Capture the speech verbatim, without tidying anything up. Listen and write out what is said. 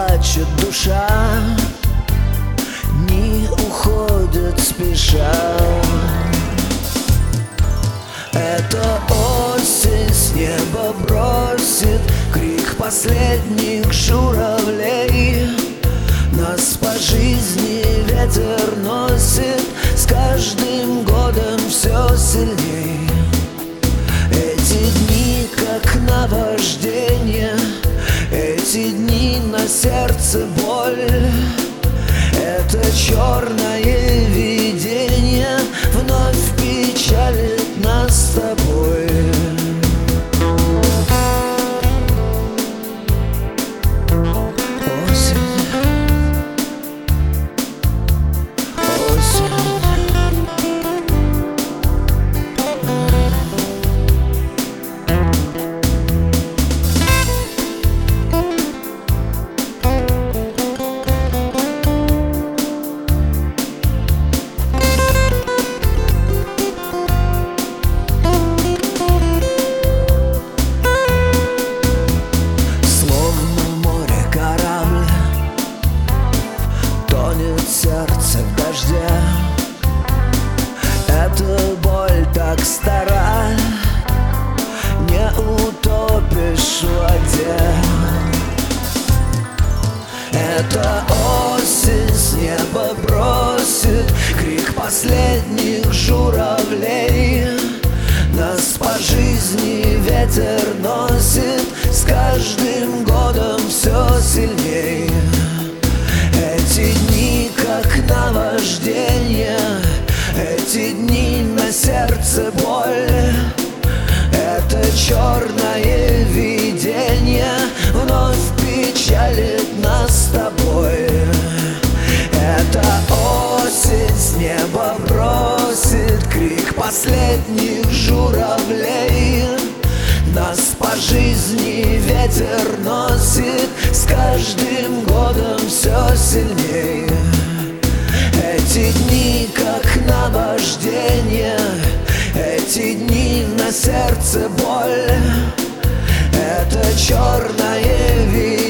плачет душа, дни уходят спеша. Это осень с неба бросит крик последних журавлей. Нас по жизни ветер носит, с каждым годом все сильней. Эти дни как наваждение, эти дни на сердце боль. Это черное видение вновь печалит нас с тобой. Сердце в дожде, эта боль так стара, не утопишь в воде. Это осень с неба бросит крик последних журавлей. Нас по жизни ветер носит, с каждым годом все сильней. Эти дни как наваждение, эти дни на сердце боль. Это черное видение вновь печалит нас с тобой. Это осень с неба бросит крик последних журавлей. Нас по жизни ветер носит, с каждым годом все сильнее. Эти дни как наваждение, эти дни на сердце боль. Это черное видение